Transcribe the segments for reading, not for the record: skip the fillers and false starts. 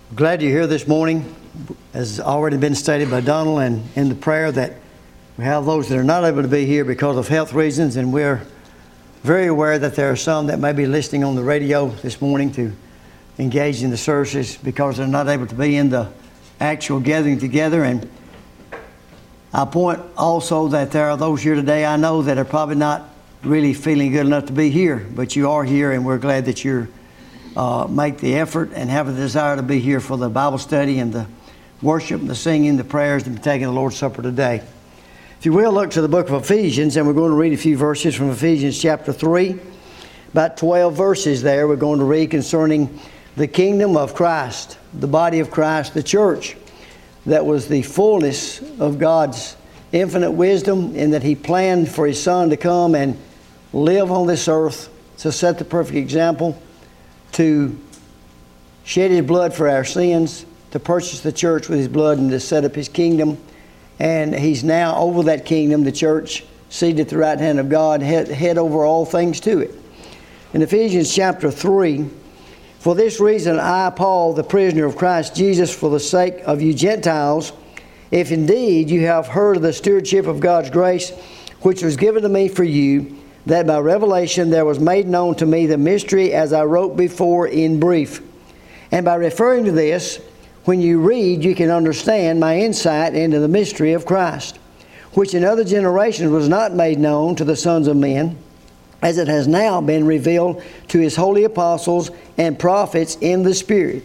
Glad you're here this morning. As already been stated by Donald and in the prayer, that we have those that are not able to be here because of health reasons, and we're very aware that there are some that may be listening on the radio this morning to engage in the services because they're not able to be in the actual gathering together. And I point also that there are those here today I know that are probably not really feeling good enough to be here, but you are here, and we're glad that you're make the effort and have a desire to be here for the Bible study and the worship and the singing, the prayers, and taking the Lord's Supper today. If you will, look to the book of Ephesians, and we're going to read a few verses from Ephesians chapter 3. About 12 verses there we're going to read concerning the kingdom of Christ, the body of Christ, the church. That was the fullness of God's infinite wisdom in that He planned for His Son to come and live on this earth to set the perfect example, to shed His blood for our sins, to purchase the church with His blood, and to set up His kingdom. And He's now over that kingdom, the church, seated at the right hand of God, head over all things to it. In Ephesians chapter 3, "For this reason I, Paul, the prisoner of Christ Jesus, for the sake of you Gentiles, if indeed you have heard of the stewardship of God's grace, which was given to me for you, that by revelation there was made known to me the mystery as I wrote before in brief. And by referring to this, when you read, you can understand my insight into the mystery of Christ, which in other generations was not made known to the sons of men, as it has now been revealed to His holy apostles and prophets in the Spirit.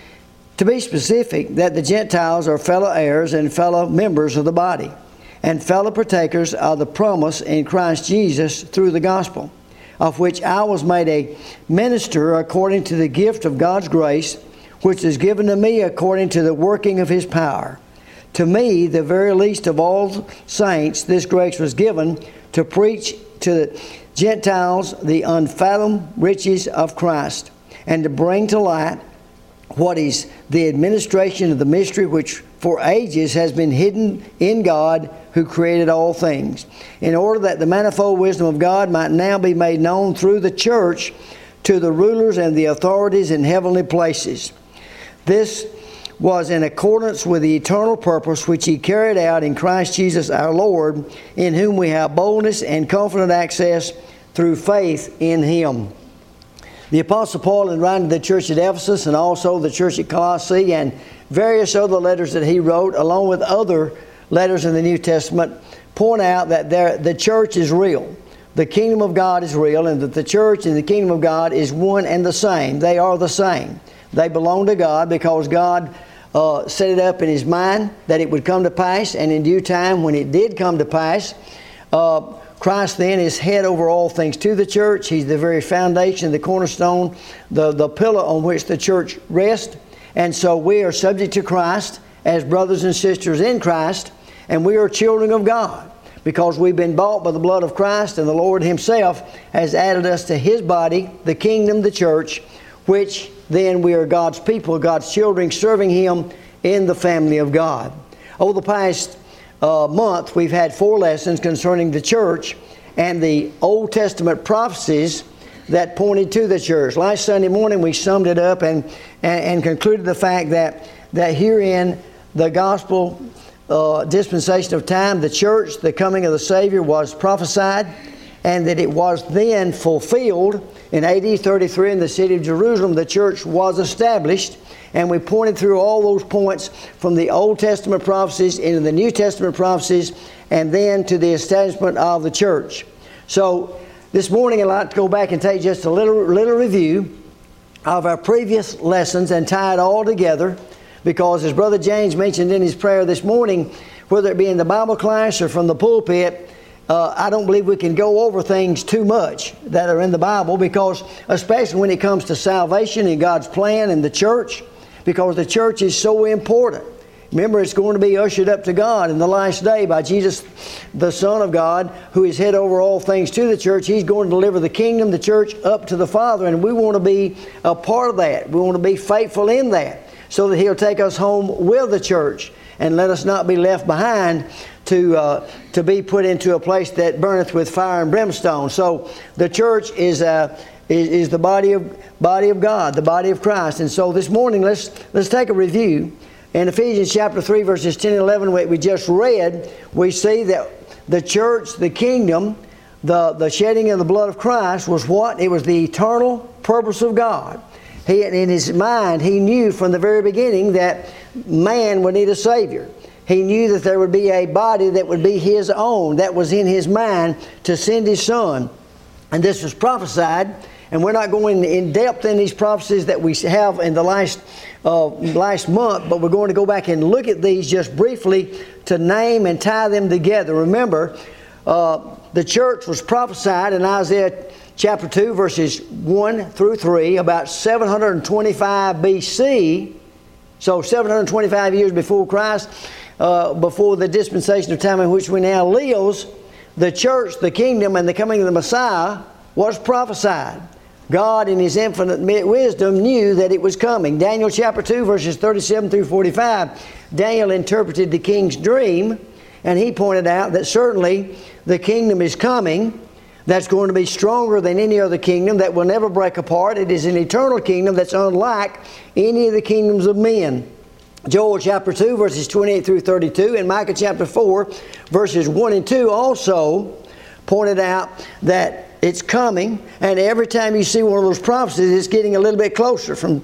To be specific, that the Gentiles are fellow heirs and fellow members of the body, and fellow partakers of the promise in Christ Jesus through the gospel, of which I was made a minister according to the gift of God's grace, which is given to me according to the working of His power. To me, the very least of all saints, this grace was given to preach to the Gentiles the unfathomed riches of Christ, and to bring to light what is the administration of the mystery which for ages has been hidden in God who created all things, in order that the manifold wisdom of God might now be made known through the church to the rulers and the authorities in heavenly places. This was in accordance with the eternal purpose which He carried out in Christ Jesus our Lord, in whom we have boldness and confident access through faith in Him." The Apostle Paul, in writing to the church at Ephesus and also the church at Colossae and various other letters that he wrote, along with other letters in the New Testament, point out that the church is real. The kingdom of God is real, and that the church and the kingdom of God is one and the same. They are the same. They belong to God because God set it up in His mind that it would come to pass, and in due time, when it did come to pass, Christ then is head over all things to the church. He's the very foundation, the cornerstone, the pillar on which the church rests. And so we are subject to Christ as brothers and sisters in Christ, and we are children of God because we've been bought by the blood of Christ, and the Lord Himself has added us to His body, the kingdom, the church, which then we are God's people, God's children, serving Him in the family of God. Over the past month, we've had 4 lessons concerning the church and the Old Testament prophecies that pointed to the church. Last Sunday morning, we summed it up and concluded the fact that herein the gospel dispensation of time, the church, the coming of the Savior was prophesied, and that it was then fulfilled in AD 33 in the city of Jerusalem. The church was established. And we pointed through all those points from the Old Testament prophecies into the New Testament prophecies, and then to the establishment of the church. So this morning I'd like to go back and take just a little review of our previous lessons and tie it all together, because as Brother James mentioned in his prayer this morning, whether it be in the Bible class or from the pulpit, I don't believe we can go over things too much that are in the Bible, because especially when it comes to salvation and God's plan and the church, because the church is so important. Remember, it's going to be ushered up to God in the last day by Jesus, the Son of God, who is head over all things to the church. He's going to deliver the kingdom, the church, up to the Father, and we want to be a part of that. We want to be faithful in that, so that He'll take us home with the church and let us not be left behind to be put into a place that burneth with fire and brimstone. So the church is is the body of God, the body of Christ. And so this morning, let's take a review. In Ephesians chapter 3, verses 10 and 11, we just read, we see that the church, the kingdom, the shedding of the blood of Christ was what? It was the eternal purpose of God. In his mind, he knew from the very beginning that man would need a Savior. He knew that there would be a body that would be his own. That was in his mind to send his Son. And this was prophesied. And we're not going in depth in these prophecies that we have in the last month, but we're going to go back and look at these just briefly to name and tie them together. Remember, the church was prophesied in Isaiah chapter 2, verses 1 through 3, about 725 BC. So 725 years before Christ, before the dispensation of time in which we now live, the church, the kingdom, and the coming of the Messiah was prophesied. God, in His infinite wisdom, knew that it was coming. Daniel chapter 2, verses 37 through 45, Daniel interpreted the king's dream, and he pointed out that certainly the kingdom is coming that's going to be stronger than any other kingdom, that will never break apart. It is an eternal kingdom that's unlike any of the kingdoms of men. Joel chapter 2, verses 28 through 32, and Micah chapter 4, verses 1 and 2 also pointed out that it's coming, and every time you see one of those prophecies, it's getting a little bit closer. From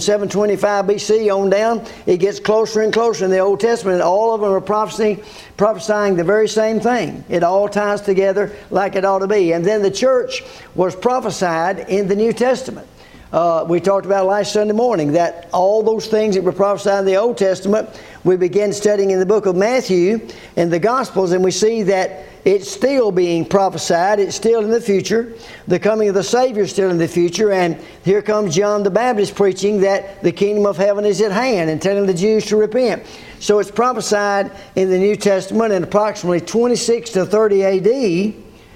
725 BC on down, it gets closer and closer in the Old Testament, and all of them are prophesying the very same thing. It all ties together like it ought to be. And then the church was prophesied in the New Testament. We talked about last Sunday morning that all those things that were prophesied in the Old Testament, we began studying in the book of Matthew and the Gospels, and we see that it's still being prophesied. It's still in the future. The coming of the Savior is still in the future. And here comes John the Baptist preaching that the kingdom of heaven is at hand and telling the Jews to repent. So it's prophesied in the New Testament in approximately 26 to 30 A.D.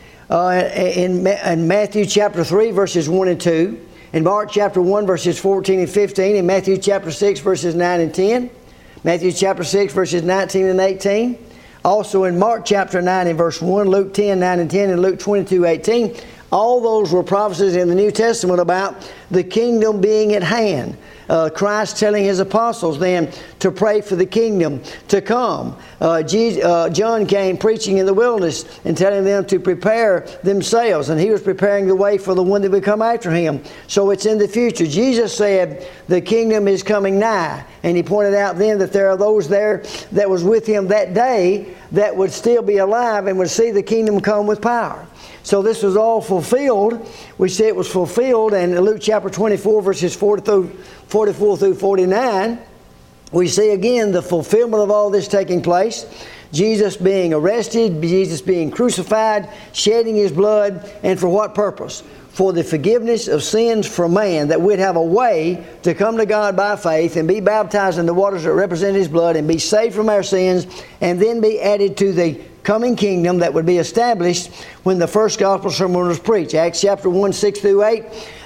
In Matthew chapter 3, verses 1 and 2. In Mark chapter 1, verses 14 and 15. In Matthew chapter 6, verses 9 and 10. Matthew chapter 6, verses 19 and 18. Also in Mark chapter 9 and verse 1, Luke 10, 9 and 10, and Luke 22, 18. All those were prophecies in the New Testament about the kingdom being at hand. Christ telling His apostles then to pray for the kingdom to come. John came preaching in the wilderness and telling them to prepare themselves. And he was preparing the way for the one that would come after him. So it's in the future. Jesus said the kingdom is coming nigh. And He pointed out then that there are those there that was with Him that day that would still be alive and would see the kingdom come with power. So this was all fulfilled. We see it was fulfilled in Luke chapter 24, verses 44 through 49. We see again the fulfillment of all this taking place. Jesus being arrested, Jesus being crucified, shedding His blood, and for what purpose? For the forgiveness of sins for man, that we'd have a way to come to God by faith and be baptized in the waters that represent His blood and be saved from our sins, and then be added to the coming kingdom that would be established when the first gospel sermon was preached. Acts chapter 1, 6 through 8,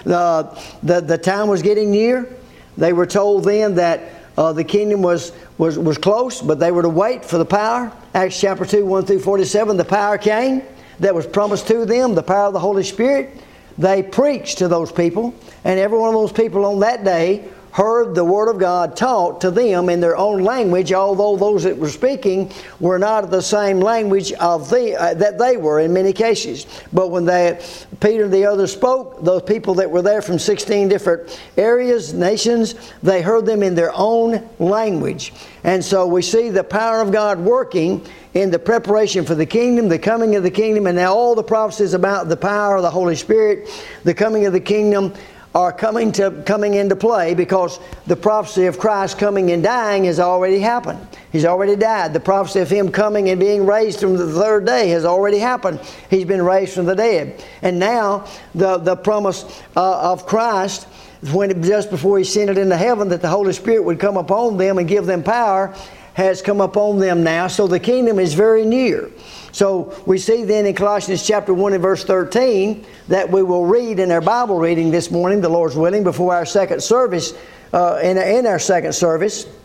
the time was getting near. They were told then that the kingdom was close, but they were to wait for the power. Acts chapter 2, 1 through 47, the power came that was promised to them, the power of the Holy Spirit. They preached to those people, and every one of those people on that day heard the Word of God taught to them in their own language, although those that were speaking were not the same language that they were in many cases. But when Peter and the others spoke, those people that were there from 16 different areas, nations, they heard them in their own language. And so we see the power of God working in the preparation for the kingdom, the coming of the kingdom, and now all the prophecies about the power of the Holy Spirit, the coming of the kingdom, are coming into play, because the prophecy of Christ coming and dying has already happened. He's already died. The prophecy of Him coming and being raised from the third day has already happened. He's been raised from the dead. And now the promise of Christ, just before He ascended into heaven, that the Holy Spirit would come upon them and give them power, has come upon them now. So the kingdom is very near. So we see then in Colossians chapter 1 and verse 13 that we will read in our Bible reading this morning, the Lord's willing, before our second service, in our second service.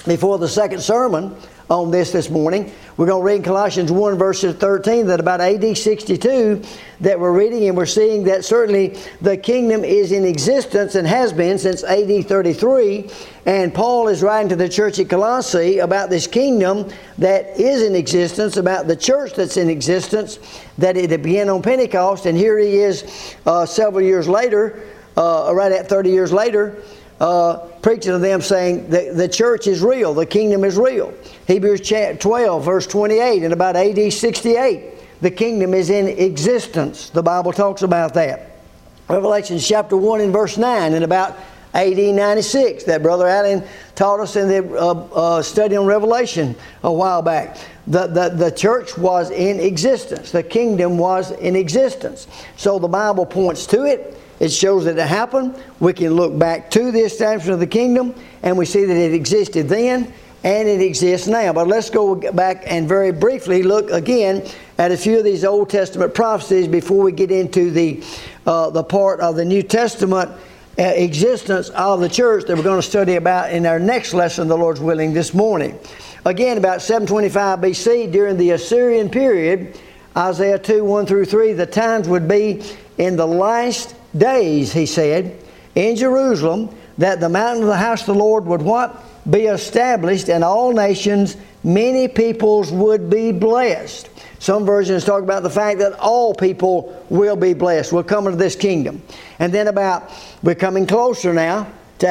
before the second sermon on this morning. We're going to read in Colossians 1 verse 13 that about AD 62 that we're reading, and we're seeing that certainly the kingdom is in existence and has been since AD 33. And Paul is writing to the church at Colossae about this kingdom that is in existence, about the church that's in existence, that it began on Pentecost. And here he is several years later, right at 30 years later, preaching to them saying the church is real, the kingdom is real. Hebrews 12 verse 28, and about AD 68, the kingdom is in existence. The Bible talks about that. Revelation chapter 1 and verse 9, and about AD 96, that Brother Allen taught us in the study on Revelation a while back. The church was in existence. The kingdom was in existence. So the Bible points to it. It shows that it happened. We can look back to the establishment of the kingdom, and we see that it existed then and it exists now. But let's go back and very briefly look again at a few of these Old Testament prophecies before we get into the part of the New Testament existence of the church that we're going to study about in our next lesson, the Lord's willing, this morning. Again, about 725 BC, during the Assyrian period, Isaiah 2, 1 through 3, the times would be in the last days, he said, in Jerusalem, that the mountain of the house of the Lord would what? Be established, and all nations, many peoples would be blessed. Some versions talk about the fact that all people will be blessed, will come into this kingdom. And then we're coming closer now to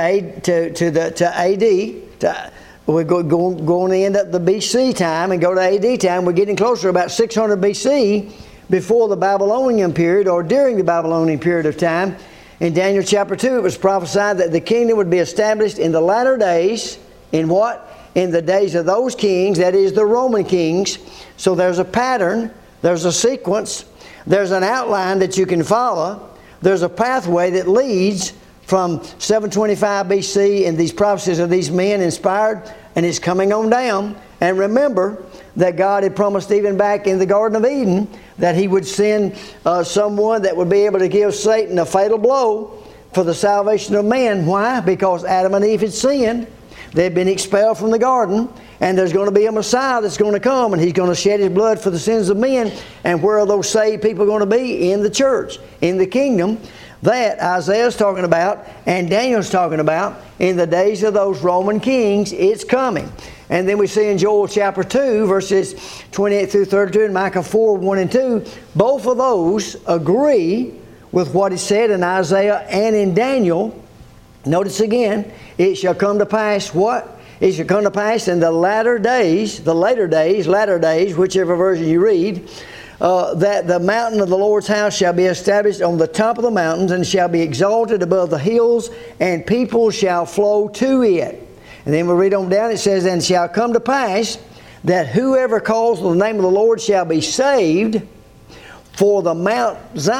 AD. We're going to end up the BC time and go to AD time. We're getting closer, about 600 BC, before the Babylonian period, or during the Babylonian period of time. In Daniel chapter 2, it was prophesied that the kingdom would be established in the latter days. In what? In the days of those kings, that is the Roman kings. So there's a pattern, there's a sequence, there's an outline that you can follow. There's a pathway that leads from 725 BC and these prophecies of these men inspired, and it's coming on down. And remember that God had promised even back in the Garden of Eden that He would send someone that would be able to give Satan a fatal blow for the salvation of man. Why? Because Adam and Eve had sinned. They'd been expelled from the garden, and there's going to be a Messiah that's going to come, and He's going to shed His blood for the sins of men. And where are those saved people going to be? In the church, in the kingdom that Isaiah's talking about and Daniel's talking about. In the days of those Roman kings, it's coming. And then we see in Joel chapter 2, verses 28 through 32, and Micah 4, 1 and 2, both of those agree with what is said in Isaiah and in Daniel. Notice again, it shall come to pass what? It shall come to pass in the latter days, whichever version you read, that the mountain of the Lord's house shall be established on the top of the mountains, and shall be exalted above the hills, and people shall flow to it. And then we read on down, it says, and shall come to pass that whoever calls on the name of the Lord shall be saved. For in Mount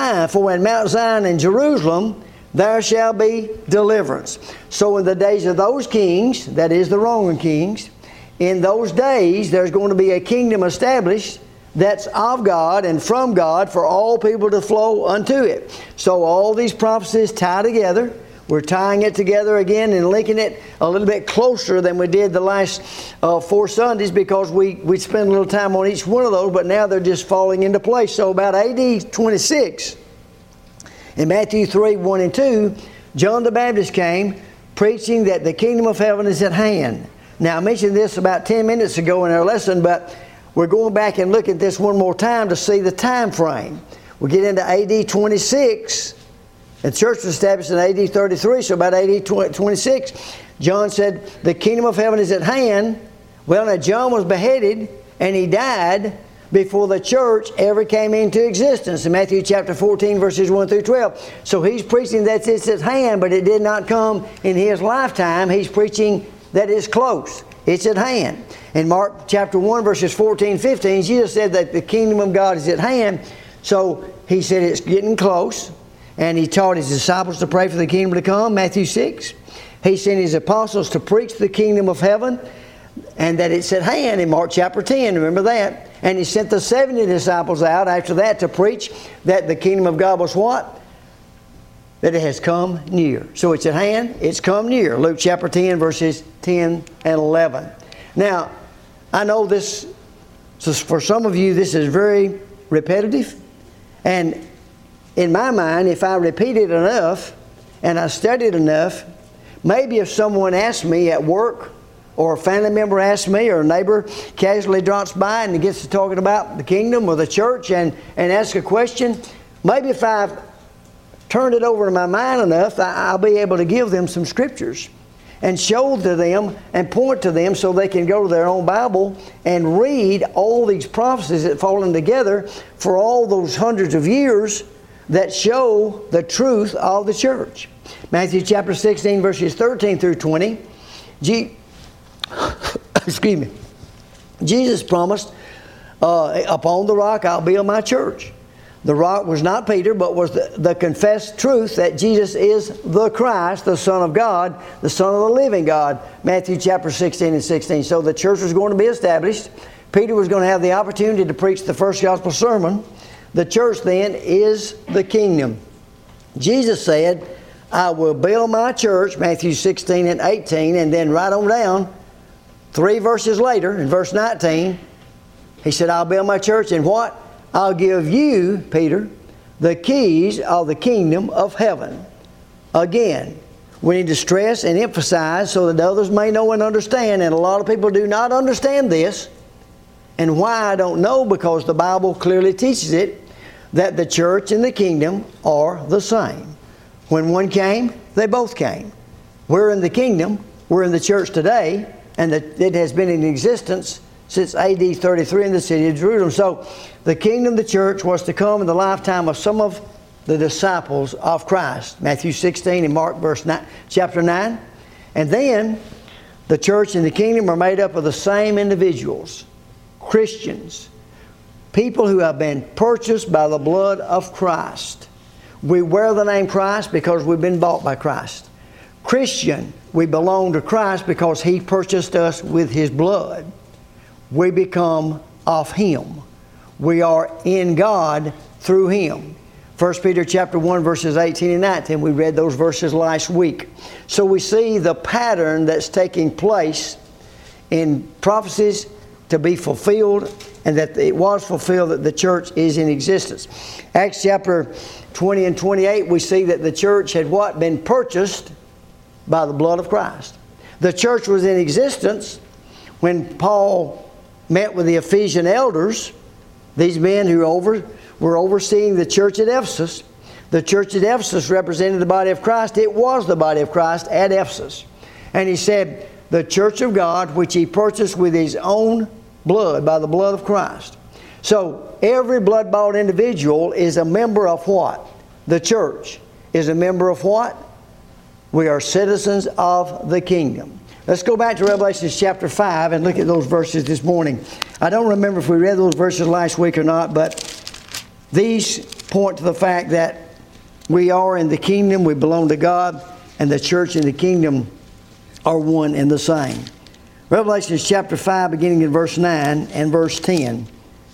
Zion and Jerusalem there shall be deliverance. So in the days of those kings, that is the Roman kings, in those days there's going to be a kingdom established that's of God and from God for all people to flow unto it. So all these prophecies tie together. We're tying it together again and linking it a little bit closer than we did the last 4 Sundays, because we spent a little time on each one of those, but now they're just falling into place. So about AD 26, in Matthew 3, 1 and 2, John the Baptist came preaching that the kingdom of heaven is at hand. Now I mentioned this about 10 minutes ago in our lesson, but we're going back and looking at this one more time to see the time frame. We get into AD 26. The church was established in AD 33, so about AD 26, John said, the kingdom of heaven is at hand. Well, now John was beheaded, and he died before the church ever came into existence in Matthew chapter 14, verses 1 through 12. So he's preaching that it's at hand, but it did not come in his lifetime. He's preaching that it's close. It's at hand. In Mark chapter 1, verses 14, 15, Jesus said that the kingdom of God is at hand. So he said it's getting close. And he taught his disciples to pray for the kingdom to come, Matthew 6. He sent his apostles to preach the kingdom of heaven, and that it's at hand in Mark chapter 10. Remember that? And he sent the 70 disciples out after that to preach that the kingdom of God was what? that it has come near. So it's at hand, it's come near. Luke chapter 10, verses 10 and 11. Now, I know this, so for some of you, this is very repetitive. And in my mind, if I repeat it enough and I study it enough, maybe if someone asks me at work, or a family member asks me, or a neighbor casually drops by and gets to talking about the kingdom or the church and asks a question, maybe if I've turned it over in my mind enough, I'll be able to give them some scriptures and show to them and point to them so they can go to their own Bible and read all these prophecies that fallen together for all those hundreds of years that show the truth of the church. Matthew chapter 16, verses 13 through 20. Excuse me. Jesus promised, upon the rock I'll build my church. The rock was not Peter, but was the confessed truth that Jesus is the Christ, the Son of God, the Son of the living God. Matthew chapter 16 and 16. So the church was going to be established. Peter was going to have the opportunity to preach the first gospel sermon. The church then is the kingdom. Jesus said, I will build my church, Matthew 16 and 18, and then right on down, 3 verses later, in verse 19, He said, I'll build my church, and what? I'll give you, Peter, the keys of the kingdom of heaven. Again, we need to stress and emphasize so that others may know and understand, and a lot of people do not understand this. And why, I don't know, because the Bible clearly teaches it, that the church and the kingdom are the same. When one came, they both came. We're in the kingdom, we're in the church today, and it has been in existence since AD 33 in the city of Jerusalem. So the kingdom, the church, was to come in the lifetime of some of the disciples of Christ. Matthew 16 and Mark chapter 9. And then the church and the kingdom are made up of the same individuals. Christians. People who have been purchased by the blood of Christ. We wear the name Christ because we've been bought by Christ. Christian, we belong to Christ because He purchased us with His blood. We become of Him. We are in God through Him. 1 Peter chapter 1 verses 18 and 19. We read those verses last week. So we see the pattern that's taking place in prophecies to be fulfilled, and that it was fulfilled that the church is in existence. Acts chapter 20 and 28, we see that the church had what? Been purchased by the blood of Christ. The church was in existence when Paul met with the Ephesian elders, these men who were overseeing the church at Ephesus. The church at Ephesus represented the body of Christ. It was the body of Christ at Ephesus. And he said, the church of God, which He purchased with His own blood, by the blood of Christ. So every blood-bought individual is a member of what? The church is a member of what? We are citizens of the kingdom. Let's go back to Revelation chapter 5 and look at those verses this morning. I don't remember if we read those verses last week or not, but these point to the fact that we are in the kingdom, we belong to God, and the church and the kingdom are one and the same. Revelation chapter 5, beginning in verse 9 and verse 10.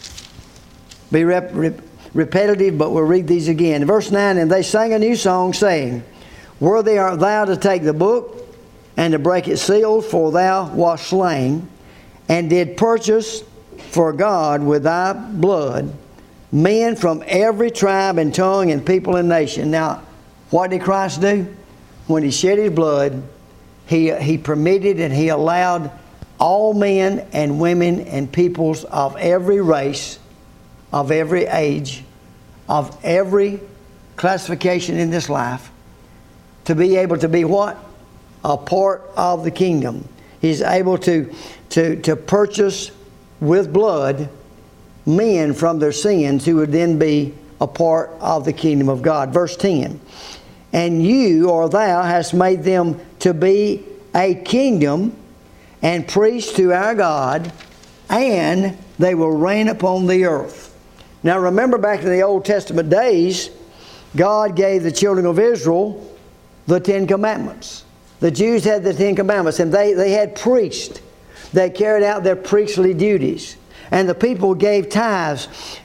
Be repetitive, but we'll read these again. Verse 9, and they sang a new song, saying, Worthy art thou to take the book and to break its seals, for thou wast slain, and did purchase for God with thy blood men from every tribe and tongue and people and nation. Now, what did Christ do? When He shed His blood, He permitted and He allowed all men and women and peoples of every race, of every age, of every classification in this life, to be able to be what? A part of the kingdom. He's able to purchase with blood men from their sins who would then be a part of the kingdom of God. Verse 10. And you, or thou, hast made them to be a kingdom and priests to our God, and they will reign upon the earth. Now remember, back in the Old Testament days, God gave the children of Israel the 10 Commandments. The Jews had the 10 Commandments, and they had priests that carried out their priestly duties. And the people gave tithes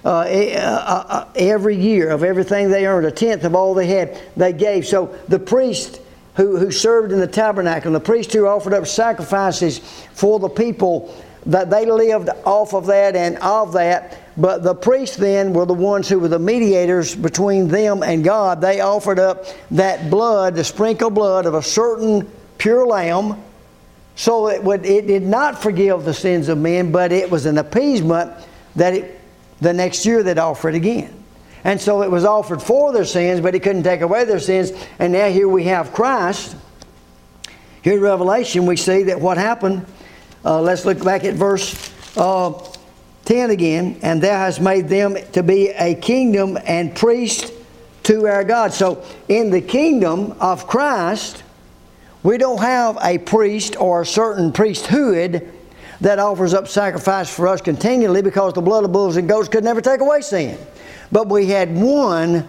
every year of everything they earned. A tenth of all they had, they gave. So the priest who served in the tabernacle, and the priest who offered up sacrifices for the people, that they lived off of that and of that. But the priests then were the ones who were the mediators between them and God. They offered up that blood, the sprinkled blood of a certain pure lamb, so it did not forgive the sins of men, but it was an appeasement that the next year they'd offer it again. And so it was offered for their sins, but it couldn't take away their sins. And now here we have Christ. Here in Revelation we see that what happened. Let's look back at verse 10 again. And thou hast made them to be a kingdom and priest to our God. So in the kingdom of Christ, we don't have a priest or a certain priesthood that offers up sacrifice for us continually, because the blood of bulls and goats could never take away sin. But we had one,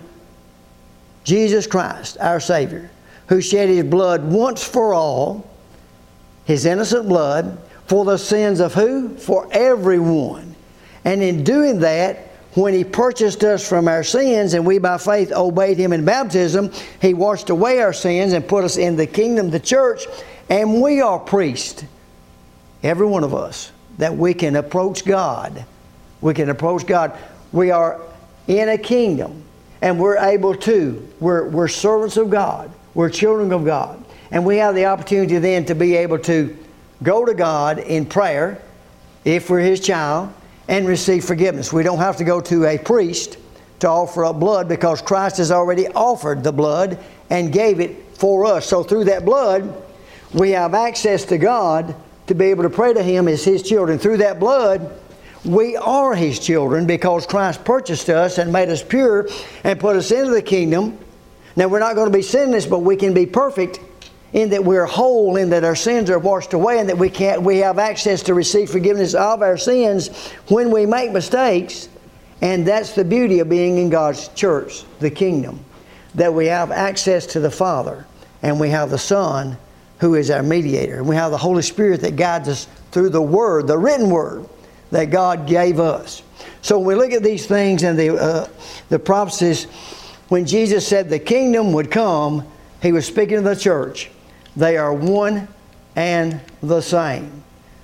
Jesus Christ, our Savior, who shed His blood once for all, His innocent blood, for the sins of who? For everyone. And in doing that, when He purchased us from our sins and we by faith obeyed Him in baptism, He washed away our sins and put us in the kingdom, the church, and we are priests, every one of us, that we can approach God. We can approach God. We are in a kingdom, and we're able to. We're servants of God. We're children of God. And we have the opportunity then to be able to go to God in prayer, if we're His child, and receive forgiveness. We don't have to go to a priest to offer up blood, because Christ has already offered the blood and gave it for us. So through that blood, we have access to God to be able to pray to Him as His children. Through that blood, we are His children, because Christ purchased us and made us pure and put us into the kingdom. Now, we're not going to be sinless, but we can be perfect in that we're whole, in that our sins are washed away, and that we have access to receive forgiveness of our sins when we make mistakes. And that's the beauty of being in God's church, the kingdom, that we have access to the Father, and we have the Son who is our mediator, and we have the Holy Spirit that guides us through the Word, the written Word that God gave us. So when we look at these things and the prophecies, when Jesus said the kingdom would come, He was speaking to the church. They are one and the same.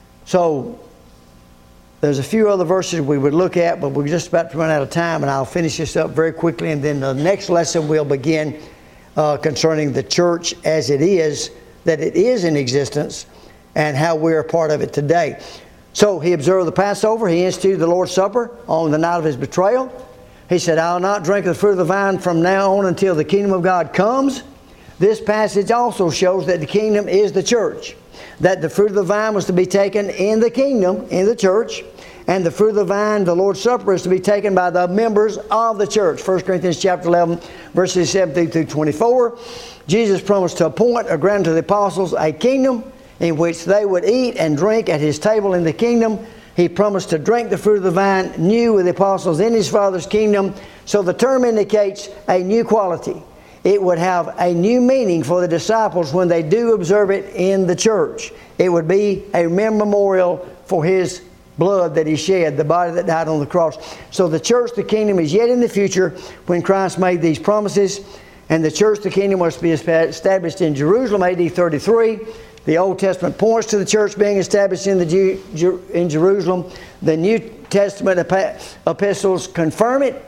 So there's a few other verses we would look at, but we're just about to run out of time, and I'll finish this up very quickly, and then the next lesson we'll begin concerning the church as it is, that it is in existence, and how we're a part of it today. So He observed the Passover. He instituted the Lord's Supper on the night of His betrayal. He said, "I'll not drink of the fruit of the vine from now on until the kingdom of God comes." This passage also shows that the kingdom is the church, that the fruit of the vine was to be taken in the kingdom, in the church, and the fruit of the vine, the Lord's Supper, is to be taken by the members of the church. 1 Corinthians chapter 11, verses 17 through 24. Jesus promised to appoint or grant to the apostles a kingdom in which they would eat and drink at His table in the kingdom. He promised to drink the fruit of the vine new with the apostles in His Father's kingdom. So the term indicates a new quality. It would have a new meaning for the disciples when they do observe it in the church. It would be a memorial for His blood that He shed, the body that died on the cross. So the church, the kingdom, is yet in the future when Christ made these promises. And the church, the kingdom, was to be established in Jerusalem, AD 33. The Old Testament points to the church being established in Jerusalem. The New Testament epistles confirm it.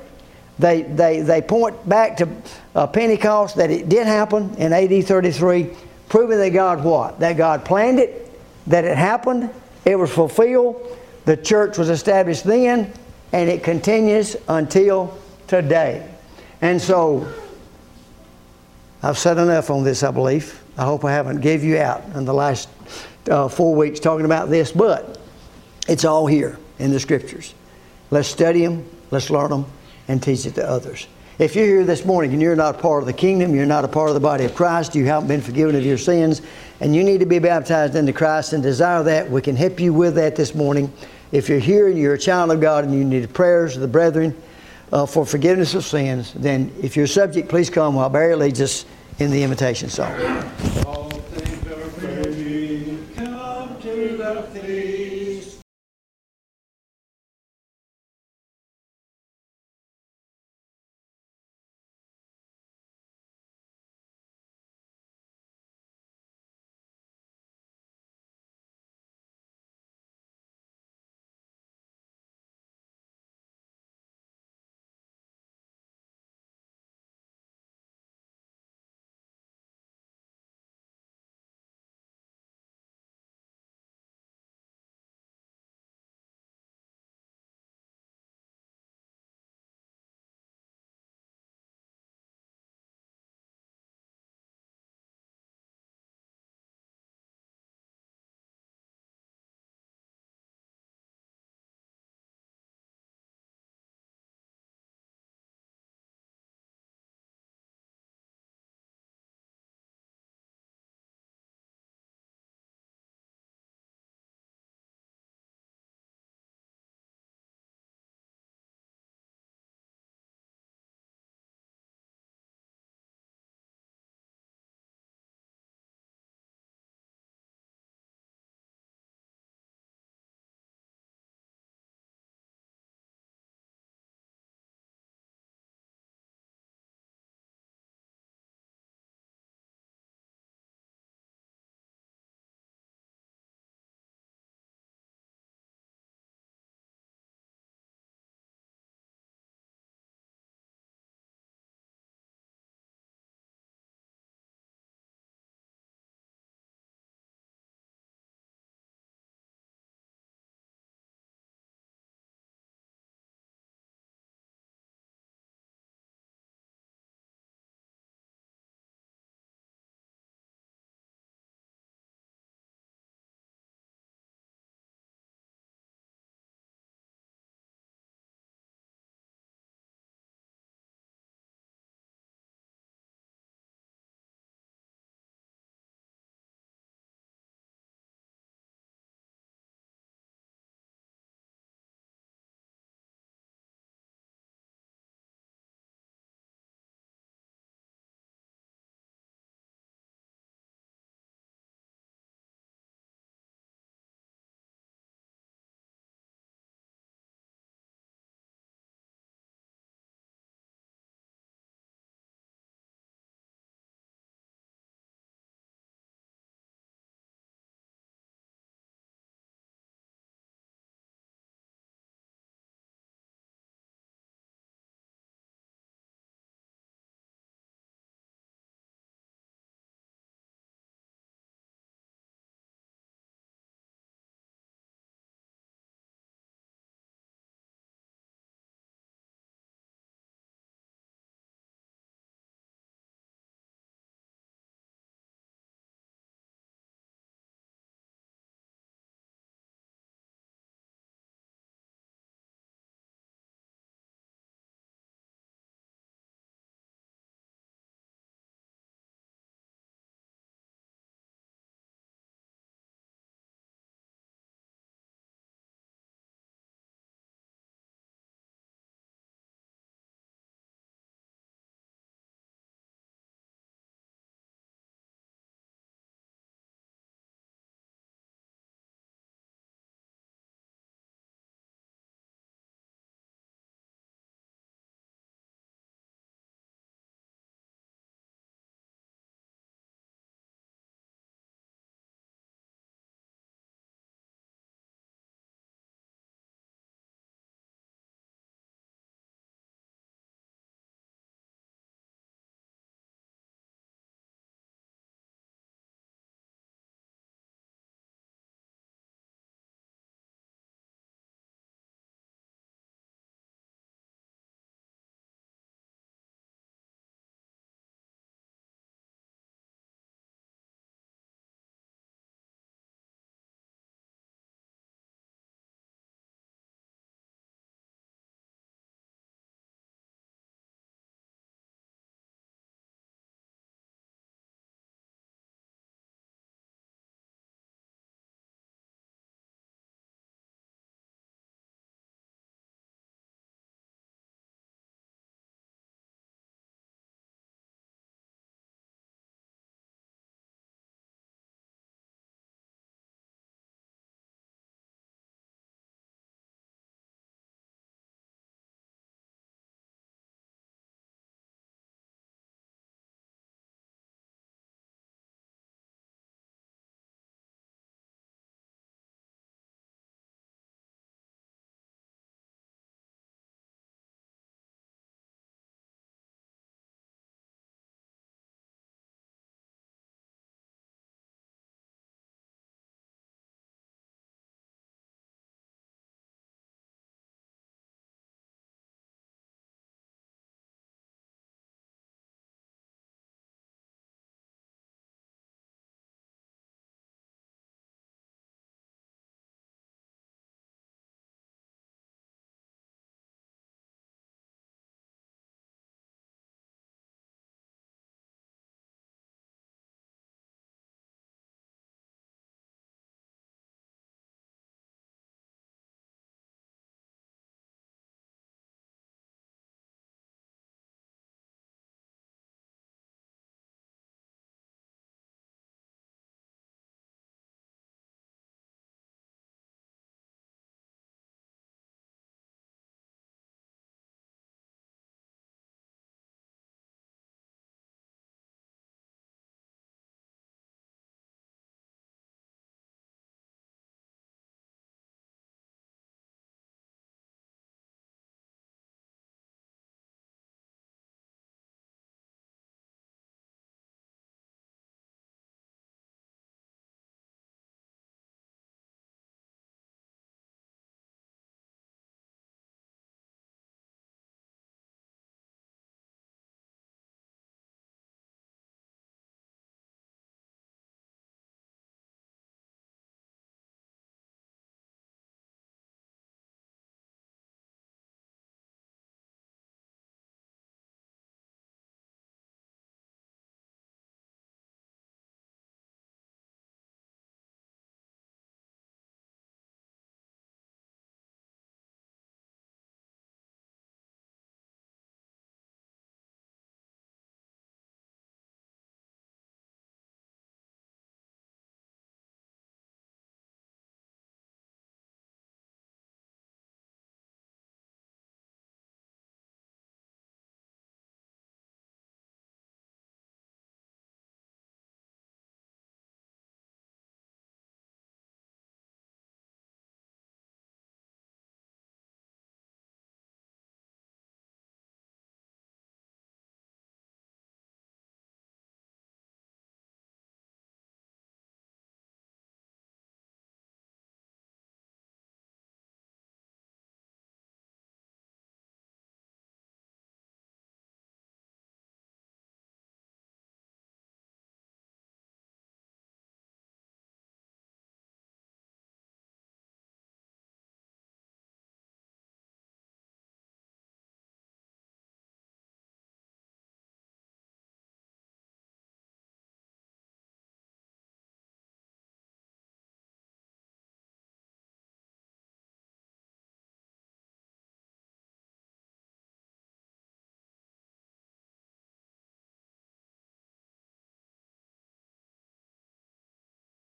They point back to Pentecost, that it did happen in AD 33, proving that God what? That God planned it, that it happened, it was fulfilled. The church was established then, and it continues until today. And so, I've said enough on this, I believe. I hope I haven't gave you out in the last 4 weeks talking about this, but it's all here in the Scriptures. Let's study them, let's learn them, and teach it to others. If you're here this morning and you're not a part of the kingdom, you're not a part of the body of Christ, you haven't been forgiven of your sins, and you need to be baptized into Christ and desire that, we can help you with that this morning. If you're here and you're a child of God and you need prayers of the brethren for forgiveness of sins, then if you're subject, please come while Barry leads us in the invitation song. All things are free, come to the feast.